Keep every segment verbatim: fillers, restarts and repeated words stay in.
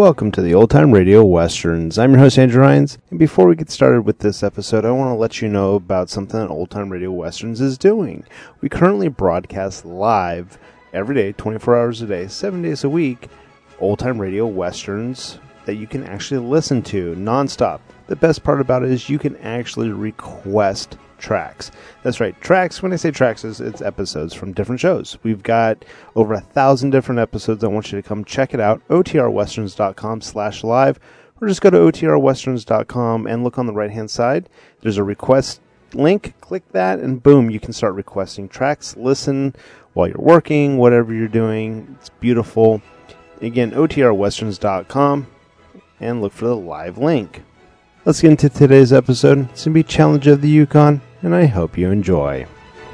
welcome to the Old Time Radio Westerns. I'm your host, Andrew Hines, and before we get started with this episode, I want to let you know about something that Old Time Radio Westerns is doing. We currently broadcast live every day, twenty-four hours a day, seven days a week, Old Time Radio Westerns that you can actually listen to nonstop. The best part about it is you can actually request tracks. That's right, tracks. When I say tracks, it's, it's episodes from different shows. We've got over a thousand different episodes. I want you to come check it out. O T R westerns dot com slash live, or just go to O T R westerns dot com and look on the right hand side. There's a request link. Click that, and boom, you can start requesting tracks. Listen while you're working, whatever you're doing. It's beautiful. Again, O T R westerns dot com, and look for the live link. Let's get into today's episode. It's going to be Challenge of the Yukon, and I hope you enjoy.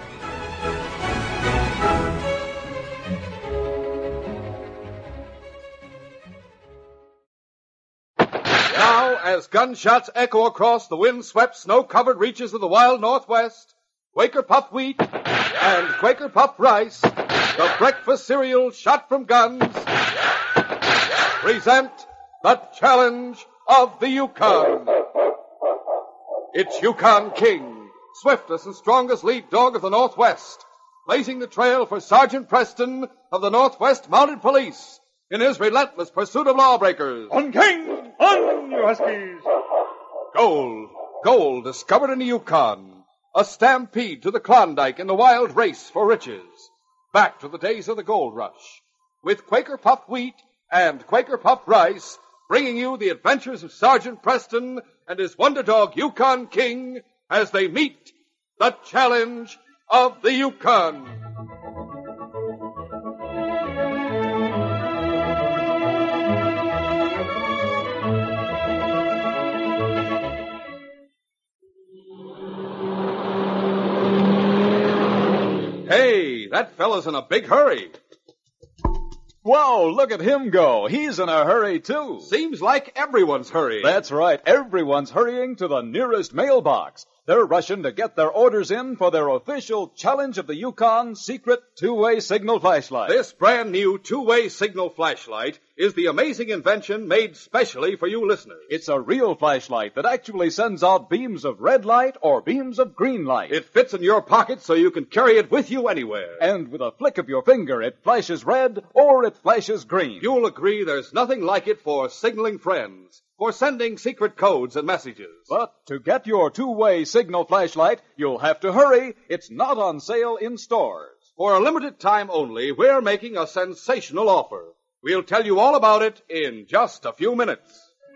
Now, as gunshots echo across the wind-swept, snow-covered reaches of the wild Northwest, Quaker Puffed Wheat and Quaker Puffed Rice, the breakfast cereal shot from guns, present the Challenge of the Yukon. It's Yukon King, swiftest and strongest lead dog of the Northwest, blazing the trail for Sergeant Preston of the Northwest Mounted Police in his relentless pursuit of lawbreakers. On, King! On, you huskies! Gold, gold discovered in the Yukon, a stampede to the Klondike in the wild race for riches. Back to the days of the gold rush, with Quaker Puffed Wheat and Quaker Puffed Rice, bringing you the adventures of Sergeant Preston and his wonder dog Yukon King as they meet the Challenge of the Yukon. Hey, that fella's in a big hurry. Whoa, look at him go. He's in a hurry, too. Seems like everyone's hurrying. That's right. Everyone's hurrying to the nearest mailbox. They're rushing to get their orders in for their official Challenge of the Yukon secret two-way signal flashlight. This brand new two-way signal flashlight is the amazing invention made specially for you listeners. It's a real flashlight that actually sends out beams of red light or beams of green light. It fits in your pocket so you can carry it with you anywhere. And with a flick of your finger, it flashes red or it flashes green. You'll agree there's nothing like it for signaling friends, for sending secret codes and messages. But to get your two-way signal flashlight, you'll have to hurry. It's not on sale in stores. For a limited time only, we're making a sensational offer. We'll tell you all about it in just a few minutes.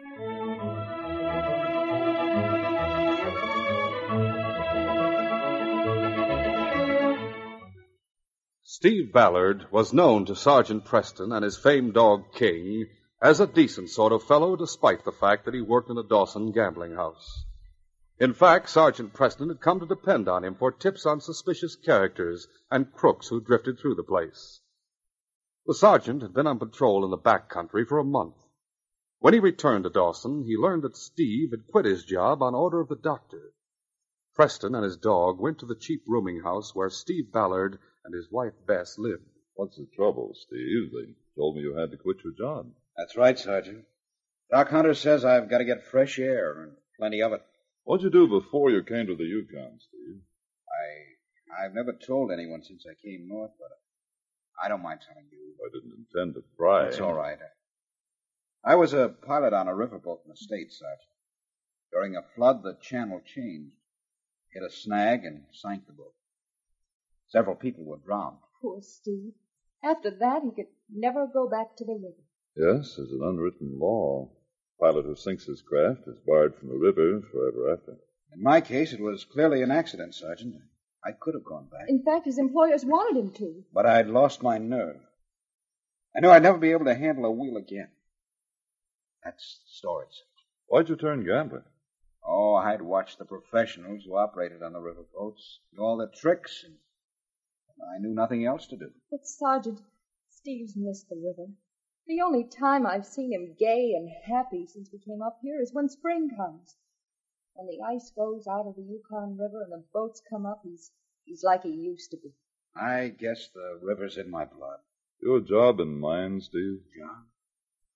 Steve Ballard was known to Sergeant Preston and his famed dog King as a decent sort of fellow, despite the fact that he worked in a Dawson gambling house. In fact, Sergeant Preston had come to depend on him for tips on suspicious characters and crooks who drifted through the place. The sergeant had been on patrol in the back country for a month. When he returned to Dawson, he learned that Steve had quit his job on order of the doctor. Preston and his dog went to the cheap rooming house where Steve Ballard and his wife Bess lived. What's the trouble, Steve? They told me you had to quit your job. That's right, Sergeant. Doc Hunter says I've got to get fresh air, and plenty of it. What'd you do before you came to the Yukon, Steve? I, I've never told anyone since I came north, but I don't mind telling you. I didn't intend to pry. It's all right. I, I was a pilot on a riverboat in the States, Sergeant. During a flood, the channel changed, hit a snag, and sank the boat. Several people were drowned. Poor Steve. After that, he could never go back to the river. Yes, there's an unwritten law. A pilot who sinks his craft is barred from the river forever after. In my case, it was clearly an accident, Sergeant. I could have gone back. In fact, his employers wanted him to. But I'd lost my nerve. I knew I'd never be able to handle a wheel again. That's the story, Sergeant. Why'd you turn gambler? Oh, I'd watched the professionals who operated on the riverboats, knew all the tricks, and I knew nothing else to do. But, Sergeant, Steve's missed the river. The only time I've seen him gay and happy since we came up here is when spring comes. When the ice goes out of the Yukon River and the boats come up, he's he's like he used to be. I guess the river's in my blood. Your job in mind, Steve? John?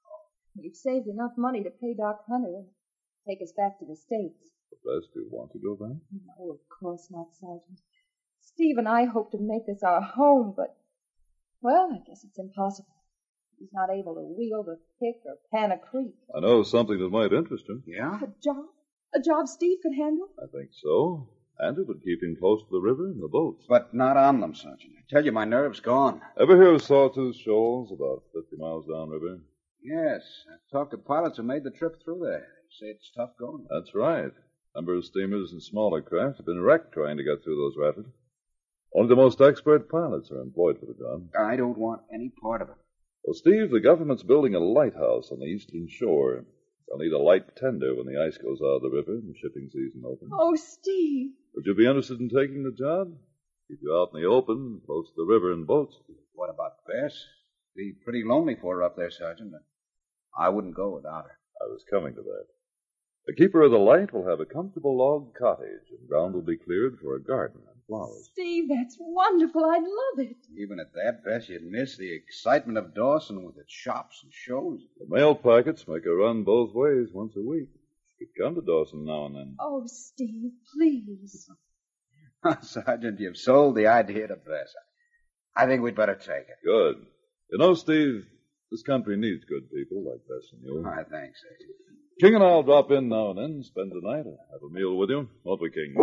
We've saved enough money to pay Doc Hunter and take us back to the States. Bess, do you want to go back? No, of course not, Sergeant. Steve and I hope to make this our home, but, well, I guess it's impossible. He's not able to wield a pick or pan a creek. I know something that might interest him. Yeah? A job? A job Steve could handle? I think so. And it would keep him close to the river and the boats. But not on them, Sergeant. I tell you, my nerve's gone. Ever hear of Sawtooth Shoals, about fifty miles downriver? Yes. I've talked to pilots who made the trip through there. They say it's tough going. That's right. A number of steamers and smaller craft have been wrecked trying to get through those rapids. Only the most expert pilots are employed for the job. I don't want any part of it. Well, Steve, the government's building a lighthouse on the eastern shore. They'll need a light tender when the ice goes out of the river and the shipping season opens. Oh, Steve. Would you be interested in taking the job? Keep you out in the open, close to the river and boats. What about Bess? Be pretty lonely for her up there, Sergeant. I wouldn't go without her. I was coming to that. The keeper of the light will have a comfortable log cottage, and ground will be cleared for a garden and flowers. Steve, that's wonderful. I'd love it. Even at that, Bess, you'd miss the excitement of Dawson with its shops and shows. The mail packets make a run both ways once a week. You could come to Dawson now and then. Oh, Steve, please. Sergeant, you've sold the idea to Bess. I think we'd better take it. Good. You know, Steve, this country needs good people like Bess and you. I think so. King and I'll drop in now and then, spend the night, have a meal with you. Won't we, King?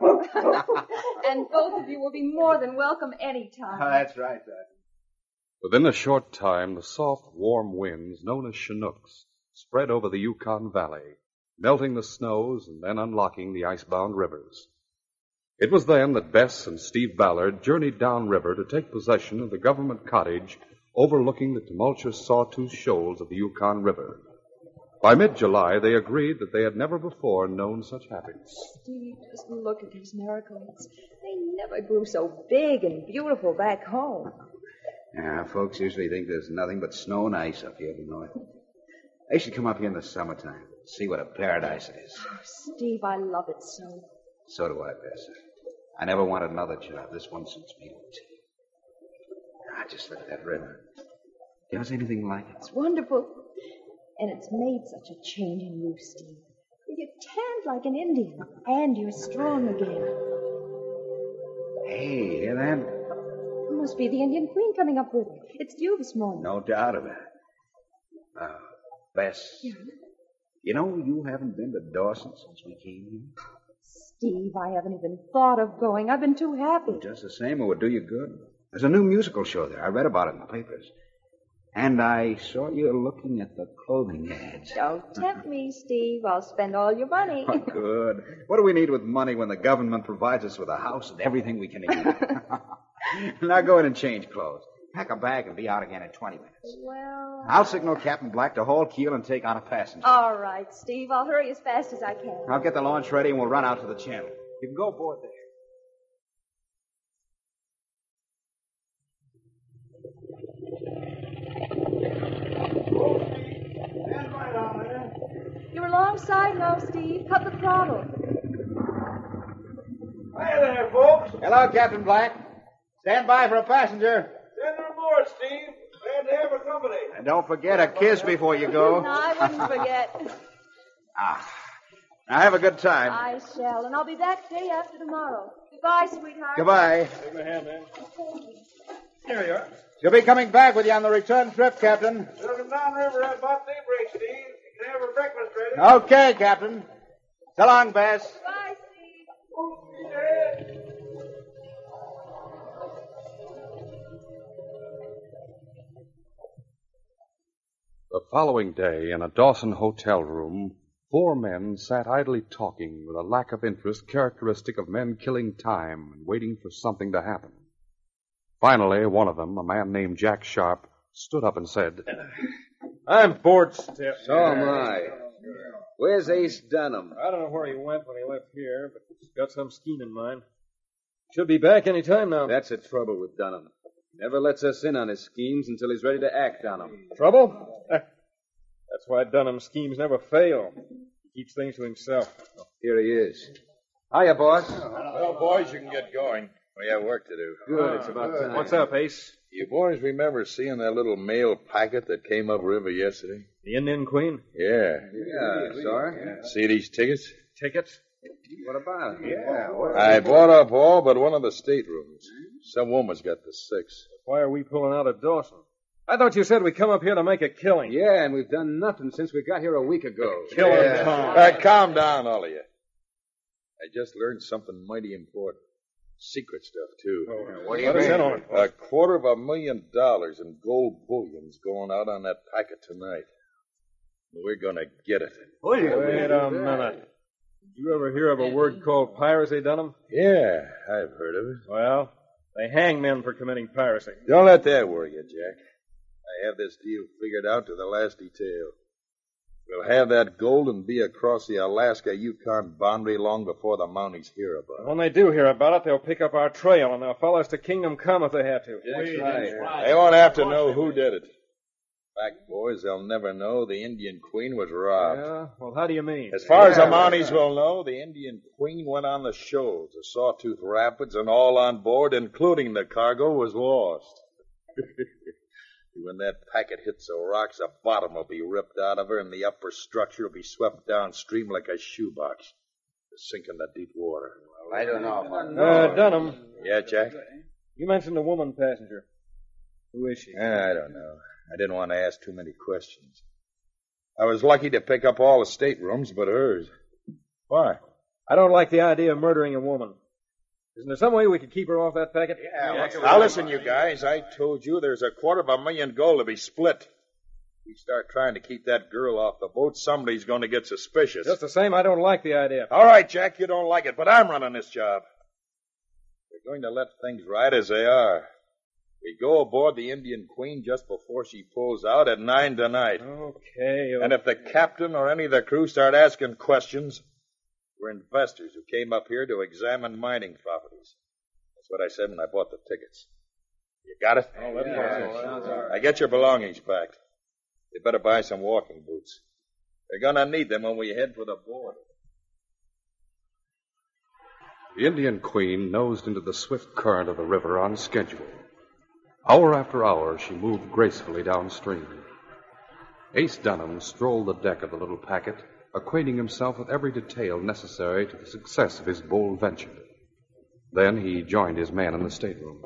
And both of you will be more than welcome any time. Oh, that's right, Sergeant. Within a short time, the soft, warm winds, known as Chinooks, spread over the Yukon Valley, melting the snows and then unlocking the icebound rivers. It was then that Bess and Steve Ballard journeyed downriver to take possession of the government cottage overlooking the tumultuous Sawtooth Shoals of the Yukon River. By mid-July, they agreed that they had never before known such happiness. Steve, just look at these miracles. They never grew so big and beautiful back home. Yeah, folks usually think there's nothing but snow and ice up here in the north. They should come up here in the summertime, see what a paradise it is. Oh, Steve, I love it so. So do I, Bess. I never wanted another job. This one suits me to tea. Ah, just look at that river. You ever see anything like it? It's wonderful. And it's made such a change in you, Steve. You tanned like an Indian, and you're strong again. Hey, hear that? It must be the Indian Queen coming up with her. It's due this morning. No doubt of it. Uh, Bess. Yeah? You know, you haven't been to Dawson since we came here. Steve, I haven't even thought of going. I've been too happy. Just the same, it would do you good. There's a new musical show there. I read about it in the papers. And I saw you looking at the clothing ads. Don't tempt me, Steve. I'll spend all your money. Oh, good. What do we need with money when the government provides us with a house and everything we can eat? Now go in and change clothes. Pack a bag and be out again in twenty minutes. Well... I'll signal Captain Black to haul keel and take on a passenger. All right, Steve. I'll hurry as fast as I can. I'll get the launch ready and we'll run out to the channel. You can go aboard there. You're alongside now, Steve. Cut the throttle. Hi there, folks. Hello, Captain Black. Stand by for a passenger. Send her aboard, Steve. Glad to have her company. And don't forget a kiss before you go. No, I wouldn't forget. Ah. Now have a good time. I shall, and I'll be back day after tomorrow. Goodbye, sweetheart. Goodbye. Take my hand, man. Here you are. She'll be coming back with you on the return trip, Captain. She'll come downriver at about daybreak, Steve. You can have her breakfast ready. Okay, Captain. So long, Bess. Bye, Steve. Oh, speed ahead. The following day, in a Dawson hotel room, four men sat idly talking with a lack of interest characteristic of men killing time and waiting for something to happen. Finally, one of them, a man named Jack Sharp, stood up and said, I'm bored stiff. So am I. Where's Ace Dunham? I don't know where he went when he left here, but he's got some scheme in mind. Should be back any time now. That's the trouble with Dunham. He never lets us in on his schemes until he's ready to act on them. Trouble? That's why Dunham's schemes never fail. He keeps things to himself. Here he is. Hiya, boss. Well, boys, you can get going. We have work to do. Good, it's about time. What's up, Ace? You boys remember seeing that little mail packet that came upriver yesterday? The Indian Queen? Yeah. Yeah, sorry. See these tickets? Tickets? What about it? Yeah, what? I bought up all but one of the staterooms. Some woman's got the six. Why are we pulling out of Dawson? I thought you said we come up here to make a killing. Yeah, and we've done nothing since we got here a week ago. Killing Yeah. Tom. All right, calm down, all of you. I just learned something mighty important. Secret stuff, too. Oh, What do you let us mean? in on it. A quarter of a million dollars in gold bullion's going out on that packet tonight. We're gonna get it. Wait a minute. Did you ever hear of a word called piracy, Dunham? Yeah, I've heard of it. Well, they hang men for committing piracy. Don't let that worry you, Jack. I have this deal figured out to the last detail. We'll have that gold and be across the Alaska-Yukon boundary long before the Mounties hear about it. When they do hear about it, they'll pick up our trail and they'll follow us to Kingdom Come if they have to. That's right. They won't have to know who did it. In fact, boys, they'll never know the Indian Queen was robbed. Yeah? Well, how do you mean? As far as the Mounties will know, the Indian Queen went on the shoal to Sawtooth Rapids, and all on board, including the cargo, was lost. When that packet hits the rocks, the bottom will be ripped out of her, and the upper structure will be swept downstream like a shoebox to sink in the deep water. I don't know. About Uh, Dunham, Yeah, Jack? you mentioned a woman passenger. Who is she? I don't know. I didn't want to ask too many questions. I was lucky to pick up all the staterooms but hers. Why? I don't like the idea of murdering a woman. Isn't there some way we could keep her off that packet? Now listen, you guys. I told you there's a quarter of a million gold to be split. If we start trying to keep that girl off the boat, somebody's going to get suspicious. Just the same, I don't like the idea. All right, Jack, you don't like it, but I'm running this job. We're going to let things ride as they are. We go aboard the Indian Queen just before she pulls out at nine tonight. Okay. And if the captain or any of the crew start asking questions, we're investors who came up here to examine mining properties. That's what I said when I bought the tickets. You got it? Oh, that yeah, sounds all right. Now get your belongings packed. You better buy some walking boots. We're gonna need them when we head for the border. The Indian Queen nosed into the swift current of the river on schedule. Hour after hour, she moved gracefully downstream. Ace Dunham strolled the deck of the little packet, acquainting himself with every detail necessary to the success of his bold venture. Then he joined his man in the stateroom.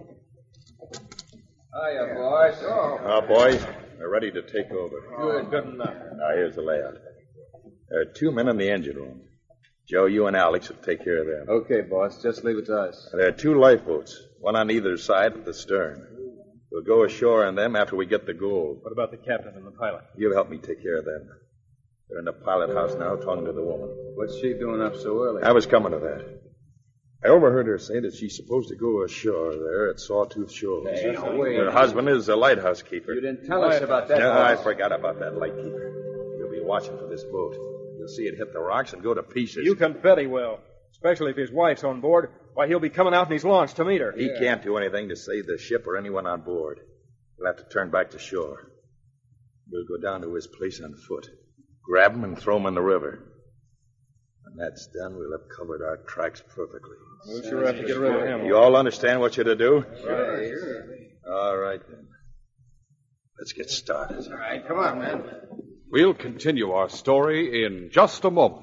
Hiya, boys. Oh. Now, boys, we're ready to take over. Good, good enough. Now, here's the layout. There are two men in the engine room. Joe, you and Alex will take care of them. Okay, boss, just leave it to us. There are two lifeboats, one on either side at the stern. We'll go ashore on them after we get the gold. What about the captain and the pilot? You help me take care of them. They're in the pilot house now talking to the woman. What's she doing up so early? I was coming to that. I overheard her say that she's supposed to go ashore there at Sawtooth Shoals. Hey, no way. Her husband is a lighthouse keeper. You didn't tell us about that. No, boss. I forgot about that light keeper. He'll be watching for this boat. You'll see it hit the rocks and go to pieces. You can bet he will. Especially if his wife's on board. Why, he'll be coming out in his launch to meet her. He can't do anything to save the ship or anyone on board. We'll have to turn back to shore. We'll go down to his place on foot, grab him and throw him in the river. When that's done, we'll have covered our tracks perfectly. We'll sure have to get rid of him. You all understand what you're to do? Right, sure. All right, then. Let's get started. All right, come on, man. We'll continue our story in just a moment.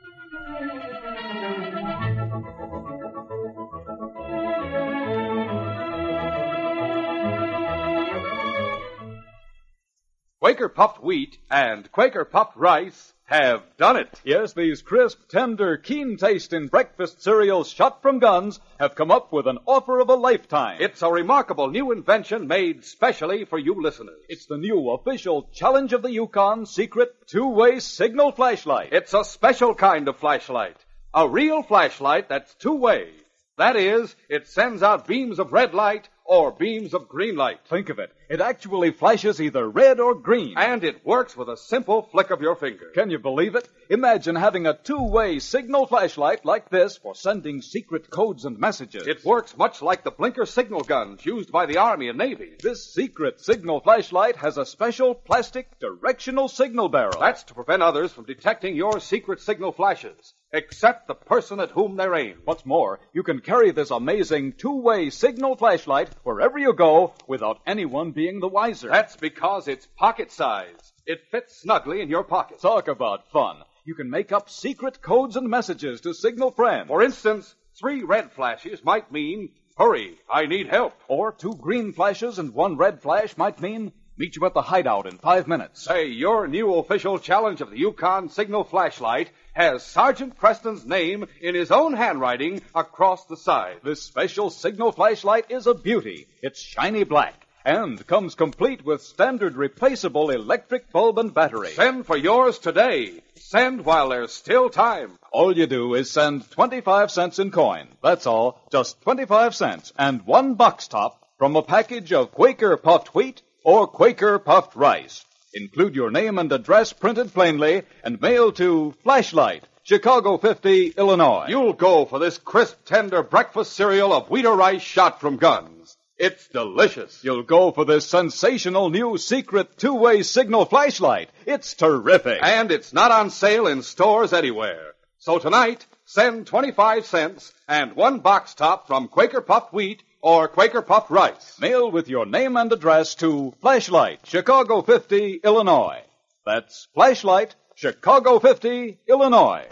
Quaker puffed wheat and Quaker puffed rice have done it. Yes, these crisp, tender, keen-tasting breakfast cereals shot from guns have come up with an offer of a lifetime. It's a remarkable new invention made specially for you listeners. It's the new official Challenge of the Yukon secret two-way signal flashlight. It's a special kind of flashlight. A real flashlight that's two-way. That is, it sends out beams of red light or beams of green light. Think of it. It actually flashes either red or green. And it works with a simple flick of your finger. Can you believe it? Imagine having a two-way signal flashlight like this for sending secret codes and messages. It works much like the blinker signal guns used by the Army and Navy. This secret signal flashlight has a special plastic directional signal barrel. That's to prevent others from detecting your secret signal flashes. except the person at whom they're aimed. What's more, you can carry this amazing two-way signal flashlight wherever you go without anyone being the wiser. That's because it's pocket-sized. It fits snugly in your pocket. Talk about fun. You can make up secret codes and messages to signal friends. For instance, three red flashes might mean, hurry, I need help. Or two green flashes and one red flash might mean, meet you at the hideout in five minutes. Say, your new official challenge of the Yukon Signal Flashlight has Sergeant Preston's name in his own handwriting across the side. This special signal flashlight is a beauty. It's shiny black and comes complete with standard replaceable electric bulb and battery. Send for yours today. Send while there's still time. All you do is send twenty-five cents in coin. That's all, just twenty-five cents and one box top from a package of Quaker puffed wheat or Quaker puffed rice. Include your name and address printed plainly and mail to Flashlight, Chicago fifty, Illinois. You'll go for this crisp, tender breakfast cereal of wheat or rice shot from guns. It's delicious. You'll go for this sensational new secret two-way signal flashlight. It's terrific. And it's not on sale in stores anywhere. So tonight, send twenty-five cents and one box top from Quaker puffed wheat or Quaker puffed rice. Mail with your name and address to Flashlight, Chicago fifty, Illinois. That's Flashlight, Chicago fifty, Illinois.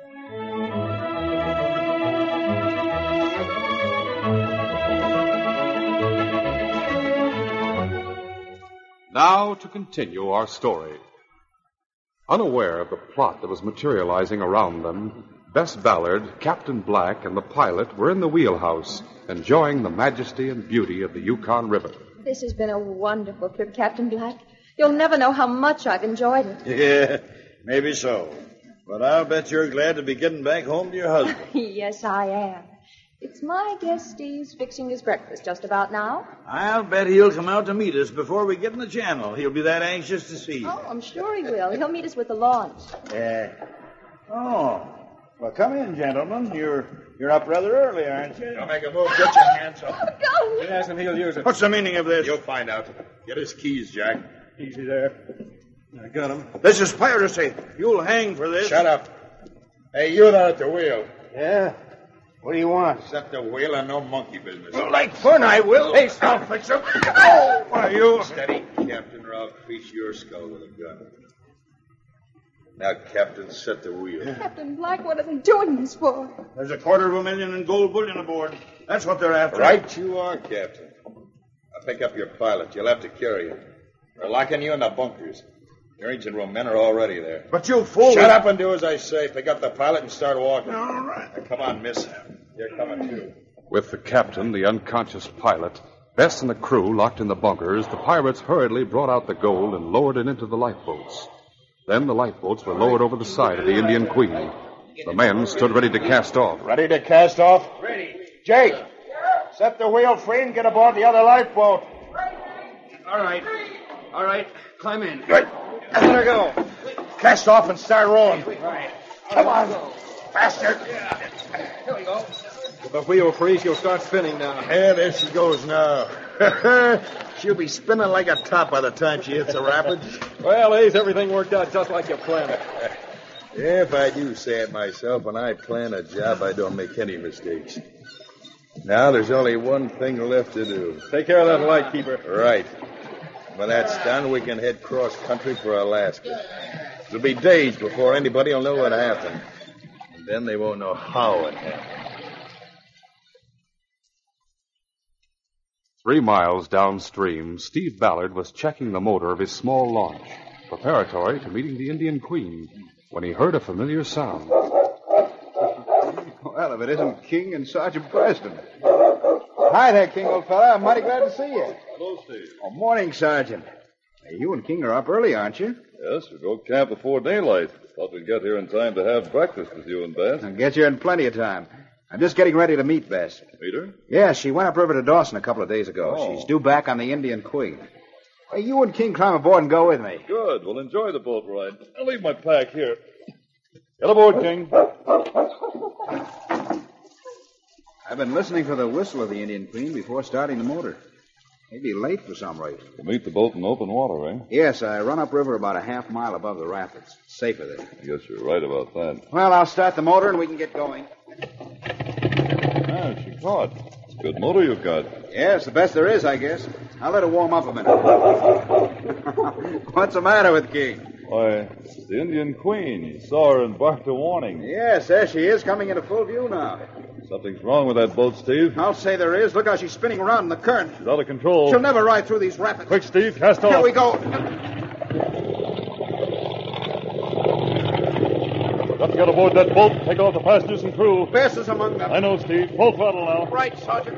Now to continue our story. Unaware of the plot that was materializing around them, Bess Ballard, Captain Black, and the pilot were in the wheelhouse, enjoying the majesty and beauty of the Yukon River. This has been a wonderful trip, Captain Black. You'll never know how much I've enjoyed it. Yeah, maybe so. But I'll bet you're glad to be getting back home to your husband. Yes, I am. It's my guess Steve's fixing his breakfast just about now. I'll bet he'll come out to meet us before we get in the channel. He'll be that anxious to see you. Oh, I'm sure he will. He'll meet us with the launch. Yeah. Oh. Well, come in, gentlemen. You're you're up rather early, aren't you? Don't make a move. Get your hands up. Go! Ask him, he'll use it. What's the meaning of this? You'll find out. Get his keys, Jack. Easy there. I got him. This is piracy. You'll hang for this. Shut up. Hey, you there at the wheel. Yeah? What do you want? Set the wheel and no monkey business. Well, like fun, I will. Hey, stop, fixer. Oh, what are you? Steady, Captain, or I'll crease your skull with a gun. Now, Captain, set the wheel. Captain Black, what are they doing this for? There's a quarter of a million in gold bullion aboard. That's what they're after. Right you are, Captain. I'll pick up your pilot. You'll have to carry him. We're locking you in the bunkers. Your engine room men are already there. But you fool. Shut up and do as I say. Pick up the pilot and start walking. All right. Now, come on, miss. You're coming, too. With the captain, the unconscious pilot, Bess and the crew locked in the bunkers, the pirates hurriedly brought out the gold and lowered it into the lifeboats. Then the lifeboats were lowered over the side of the Indian Queen. The men stood ready to cast off. Ready to cast off? Ready. Jake, set the wheel free and get aboard the other lifeboat. All right. All right. Climb in. Good. Let her go. Cast off and start rolling. Right. Come on. Faster. Here we go. With the wheel free, she'll start spinning now. Yeah, there she goes now. She'll be spinning like a top by the time she hits the rapids. Well, Ace, everything worked out just like you planned it. Yeah, if I do say it myself, when I plan a job, I don't make any mistakes. Now there's only one thing left to do. Take care of that light, keeper. Right. When that's done, we can head cross-country for Alaska. It'll be days before anybody will know what happened. And then they won't know how it happened. Three miles downstream, Steve Ballard was checking the motor of his small launch, preparatory to meeting the Indian Queen, when he heard a familiar sound. Well, if it isn't King and Sergeant Preston. Hi there, King, old fella. I'm mighty glad to see you. Hello, Steve. Oh, morning, Sergeant. Hey, you and King are up early, aren't you? Yes, we go camp before daylight. Thought we'd get here in time to have breakfast with you and Bess. I'll get you in plenty of time. I'm just getting ready to meet Bess. Meet her? Yeah, she went upriver to Dawson a couple of days ago. Oh. She's due back on the Indian Queen. Hey, you and King climb aboard and go with me. Good. We'll enjoy the boat ride. I'll leave my pack here. Get aboard, King. I've been listening for the whistle of the Indian Queen before starting the motor. He'd be late for some reason. To meet the boat in open water, eh? Yes, I run upriver about a half mile above the rapids. It's safer there. I guess you're right about that. Well, I'll start the motor and we can get going. Ah, she caught. It's a good motor you've got. Yes, the best there is, I guess. I'll let it warm up a minute. What's the matter with King? Why, it's the Indian Queen. You saw her and barked a warning. Yes, there she is, coming into full view now. Something's wrong with that boat, Steve. I'll say there is. Look how she's spinning around in the current. She's out of control. She'll never ride through these rapids. Quick, Steve, cast off. Here we go. Got to get aboard that boat and take off the passengers and crew. Bess is among them. I know, Steve. Full throttle now. Right, Sergeant.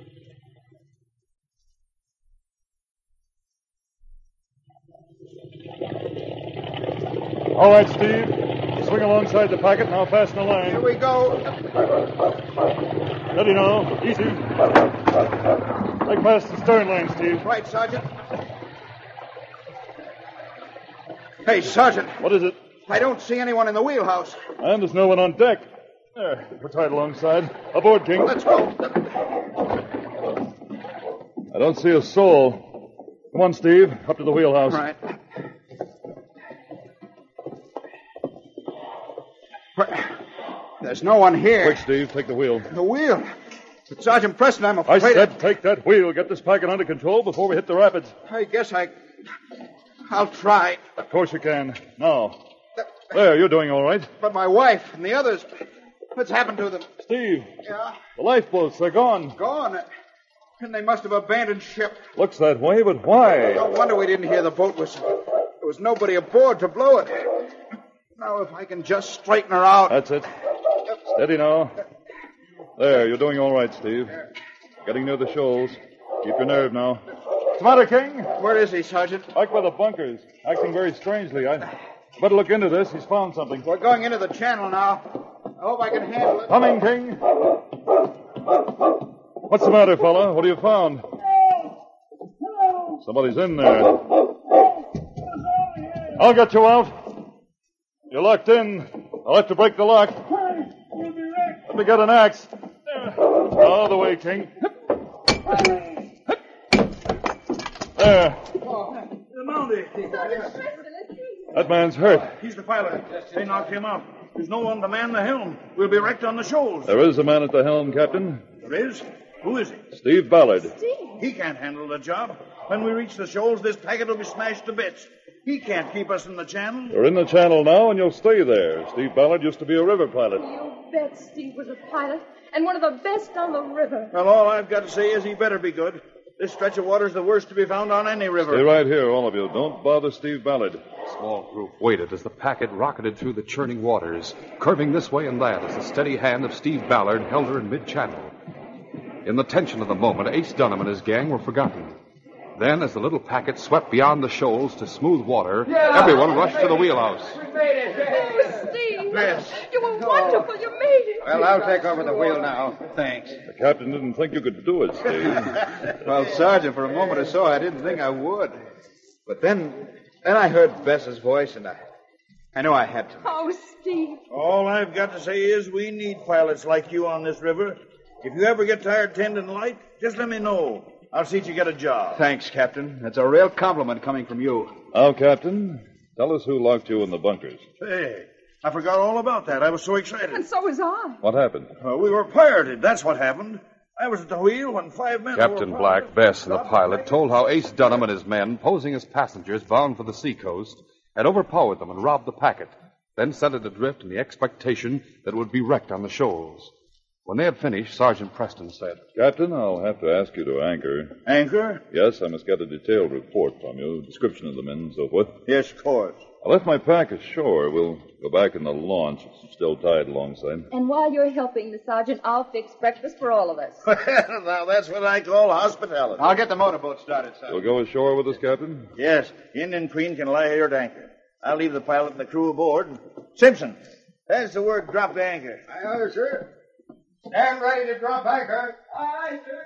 All right, Steve. Swing alongside the packet and I'll fasten the line. Here we go. Ready now. Easy. Take past the stern line, Steve. Right, Sergeant. Hey, Sergeant. What is it? I don't see anyone in the wheelhouse. And there's no one on deck. There, we're tied alongside. Aboard, King. Let's go. I don't see a soul. Come on, Steve. Up to the wheelhouse. Right. There's no one here. Quick, Steve. Take the wheel. The wheel? But Sergeant Preston, I'm afraid... I said take that wheel. Get this packet under control before we hit the rapids. I guess I... I'll try. Of course you can. Now. There, you're doing all right. But my wife and the others... What's happened to them? Steve. Yeah? The lifeboats, they're gone. Gone? And they must have abandoned ship. Looks that way, but why? No wonder we didn't hear the boat whistle. There was nobody aboard to blow it. Now, if I can just straighten her out... That's it. Steady now. There, you're doing all right, Steve. Getting near the shoals. Keep your nerve now. What's the matter, King? Where is he, Sergeant? Back by the bunkers. Acting very strangely. I better look into this. He's found something. We're going into the channel now. I hope I can handle it. Coming, King. What's the matter, fella? What have you found? Somebody's in there. I'll get you out. You're locked in. I'll have to break the lock. Let me get an axe. All the way, King. There. That man's hurt. He's the pilot. They knocked him out. There's no one to man the helm. We'll be wrecked on the shoals. There is a man at the helm, Captain. There is? Who is he? Steve Ballard. Steve. He can't handle the job. When we reach the shoals, this packet will be smashed to bits. He can't keep us in the channel. You're in the channel now, and you'll stay there. Steve Ballard used to be a river pilot. You bet Steve was a pilot, and one of the best on the river. Well, all I've got to say is he better be good. This stretch of water's the worst to be found on any river. Stay right here, all of you. Don't bother Steve Ballard. The small group waited as the packet rocketed through the churning waters, curving this way and that as the steady hand of Steve Ballard held her in mid-channel. In the tension of the moment, Ace Dunham and his gang were forgotten. Then, as the little packet swept beyond the shoals to smooth water, yeah, everyone rushed to the wheelhouse. Oh, Steve! Yes. You were wonderful. You made it. Well, I'll take over the wheel now. Thanks. The captain didn't think you could do it, Steve. Well, Sergeant, for a moment or so, I didn't think I would. But then, then I heard Bess's voice, and I, I knew I had to. Oh, Steve. All I've got to say is we need pilots like you on this river. If you ever get tired tending light, just let me know. I'll see that you get a job. Thanks, Captain. That's a real compliment coming from you. Now, Captain, tell us who locked you in the bunkers. Hey, I forgot all about that. I was so excited. And so was I. What happened? Uh, we were pirated. That's what happened. I was at the wheel when five men Captain were Black, Bess, and the pilot told how Ace Dunham and his men, posing as passengers bound for the seacoast, had overpowered them and robbed the packet, then sent it adrift in the expectation that it would be wrecked on the shoals. When they had finished, Sergeant Preston said, Captain, I'll have to ask you to anchor. Anchor? Yes, I must get a detailed report from you, description of the men and so forth. Yes, of course. I left my pack ashore. We'll go back in the launch. It's still tied alongside. And while you're helping the sergeant, I'll fix breakfast for all of us. Well, now that's what I call hospitality. I'll get the motorboat started, Sergeant. You'll go ashore with us, Captain? Yes, Indian Queen can lie here at anchor. I'll leave the pilot and the crew aboard. Simpson, that's the word drop the anchor. Aye, aye, sir. Stand ready to drop anchor. Aye, sir.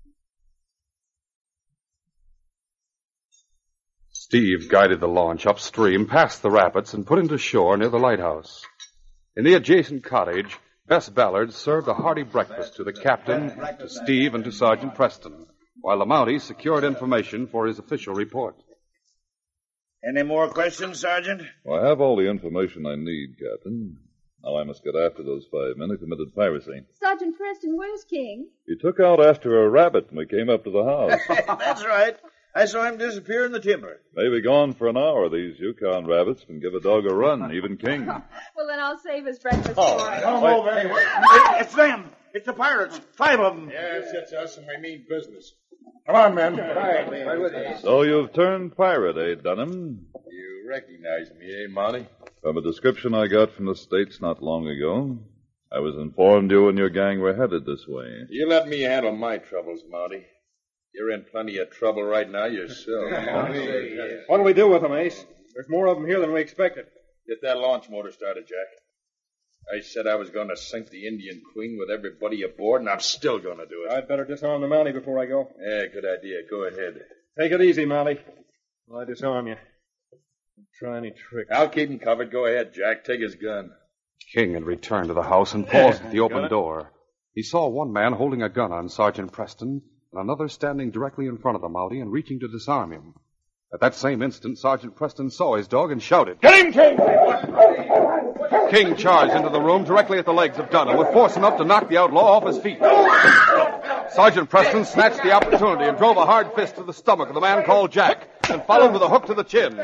Steve guided the launch upstream past the rapids and put into shore near the lighthouse. In the adjacent cottage, Bess Ballard served a hearty breakfast to the captain, to Steve, and to Sergeant Preston. while the Mountie secured information for his official report. Any more questions, Sergeant? Well, I have all the information I need, Captain. Now I must get after those five men who committed piracy. Sergeant Preston, where's King? He took out after a rabbit when we came up to the house. That's right. I saw him disappear in the timber. Maybe gone for an hour. These Yukon rabbits can give a dog a run, even King. Well, then I'll save his breakfast Oh, for him. come Wait. over. Hey, wait. It's them. It's the pirates. Five of them. Yes, it's us, and we mean business. Come on, men. Right with you. So you've turned pirate, eh, Dunham? You recognize me, eh, Monty? From a description I got from the States not long ago, I was informed you and your gang were headed this way. You let me handle my troubles, Monty. You're in plenty of trouble right now yourself. What'll we do with them, Ace? There's more of them here than we expected. Get that launch motor started, Jack. I said I was going to sink the Indian Queen with everybody aboard, and I'm still going to do it. I'd better disarm the Mountie before I go. Yeah, good idea. Go ahead. Take it easy, Mountie. While I disarm you. Don't try any tricks. I'll keep him covered. Go ahead, Jack. Take his gun. King had returned to the house and paused at the open door. He saw one man holding a gun on Sergeant Preston and another standing directly in front of the Mountie and reaching to disarm him. At that same instant, Sergeant Preston saw his dog and shouted, Get him, King! King charged into the room directly at the legs of Dunham with force enough to knock the outlaw off his feet. Sergeant Preston snatched the opportunity and drove a hard fist to the stomach of the man called Jack and followed with a hook to the chin.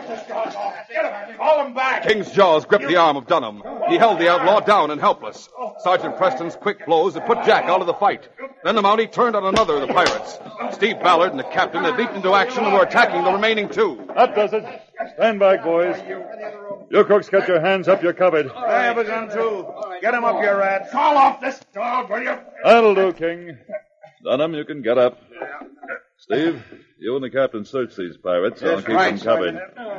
Call him back! King's jaws gripped the arm of Dunham. He held the outlaw down and helpless. Sergeant Preston's quick blows had put Jack out of the fight. Then the Mountie turned on another of the pirates. Steve Ballard and the captain had leaped into action and were attacking the remaining two. That does it. Stand back, boys. You crooks, get your hands up. You're covered. I have a gun, too. Get him up, you rats. Call off this dog, will you? That'll do, King. Dunham, you can get up. Steve, you and the captain search these pirates. I'll keep them covered.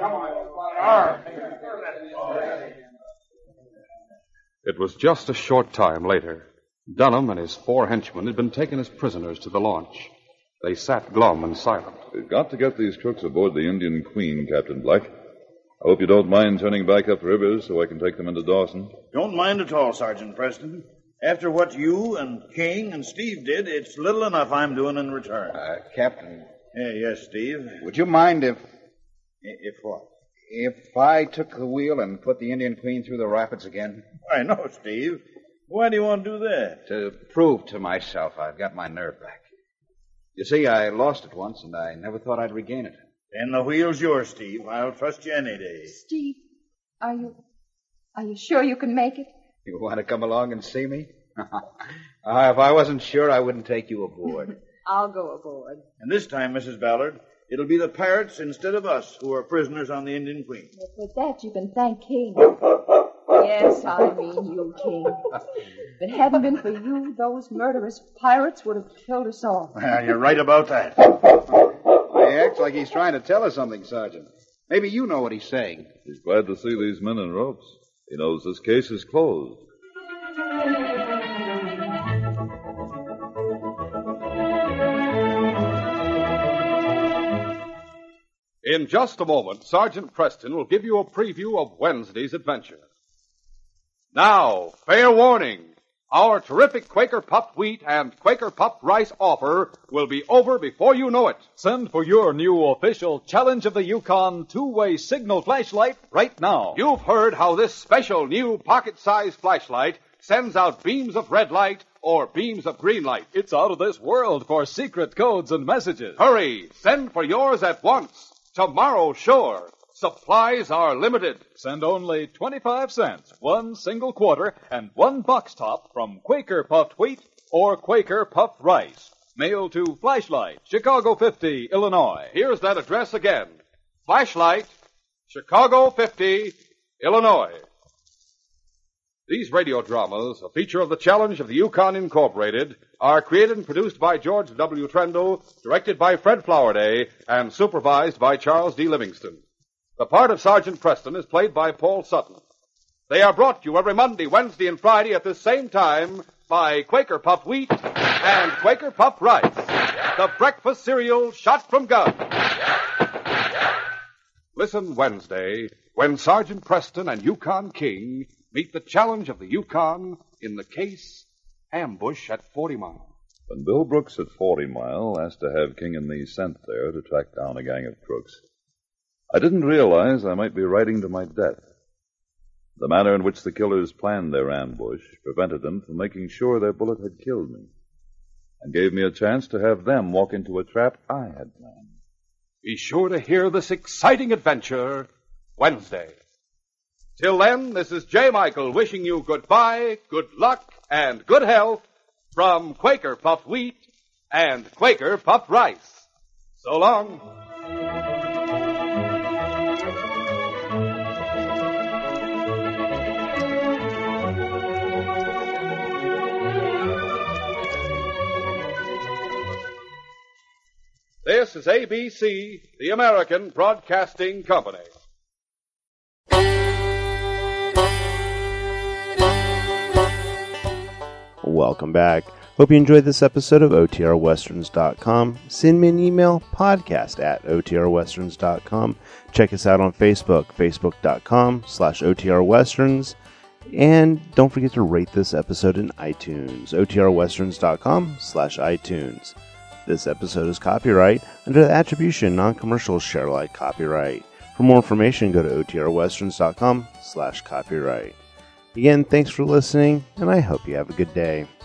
It was just a short time later. Dunham and his four henchmen had been taken as prisoners to the launch. They sat glum and silent. We've got to get these crooks aboard the Indian Queen, Captain Black. I hope you don't mind turning back up rivers so I can take them into Dawson. Don't mind at all, Sergeant Preston. After what you and King and Steve did, it's little enough I'm doing in return. Uh, Captain. Yeah, yes, Steve. Would you mind if... If what? If I took the wheel and put the Indian Queen through the rapids again? I know, Steve. Why do you want to do that? To prove to myself I've got my nerve back. You see, I lost it once, and I never thought I'd regain it. Then the wheel's yours, Steve. I'll trust you any day. Steve, are you... Are you sure you can make it? You want to come along and see me? uh, if I wasn't sure, I wouldn't take you aboard. I'll go aboard. And this time, Missus Ballard, it'll be the pirates instead of us who are prisoners on the Indian Queen. But for that, you can thank King. Yes, I mean you, King. If it hadn't been for you, those murderous pirates would have killed us all. Well, you're right about that. He acts like he's trying to tell us something, Sergeant. Maybe you know what he's saying. He's glad to see these men in ropes. He knows this case is closed. In just a moment, Sergeant Preston will give you a preview of Wednesday's adventure. Now, fair warning. Our terrific Quaker Puffed Wheat and Quaker Puffed Rice offer will be over before you know it. Send for your new official Challenge of the Yukon two-way signal flashlight right now. You've heard how this special new pocket-sized flashlight sends out beams of red light or beams of green light. It's out of this world for secret codes and messages. Hurry, send for yours at once. Tomorrow, sure. Supplies are limited. Send only twenty-five cents, one single quarter, and one box top from Quaker Puffed Wheat or Quaker Puffed Rice. Mail to Flashlight, Chicago fifty, Illinois. Here's that address again. Flashlight, Chicago fifty, Illinois. These radio dramas, a feature of the Challenge of the Yukon Incorporated, are created and produced by George W. Trendle, directed by Fred Flowerday, and supervised by Charles D. Livingston. The part of Sergeant Preston is played by Paul Sutton. They are brought to you every Monday, Wednesday, and Friday at this same time by Quaker Puffed Wheat and Quaker Puffed Rice, the breakfast cereal shot from guns. Listen Wednesday when Sergeant Preston and Yukon King meet the Challenge of the Yukon in the case Ambush at Forty Mile. When Bill Brooks at Forty Mile asked to have King and me sent there to track down a gang of crooks, I didn't realize I might be riding to my death. The manner in which the killers planned their ambush prevented them from making sure their bullet had killed me, and gave me a chance to have them walk into a trap I had planned. Be sure to hear this exciting adventure Wednesday. Till then, this is J. Michael wishing you goodbye, good luck, and good health from Quaker Puffed Wheat and Quaker Puffed Rice. So long. This is A B C, the American Broadcasting Company. Welcome back. Hope you enjoyed this episode of O T R Westerns dot com. Send me an email, podcast at O T R Westerns dot com. Check us out on Facebook, facebook.com slash OTRWesterns. And don't forget to rate this episode in iTunes, O T R Westerns dot com slash iTunes. This episode is copyright under the Attribution Non-Commercial Share Alike copyright. For more information, go to O T R Westerns dot com slash copyright. Again, thanks for listening, and I hope you have a good day.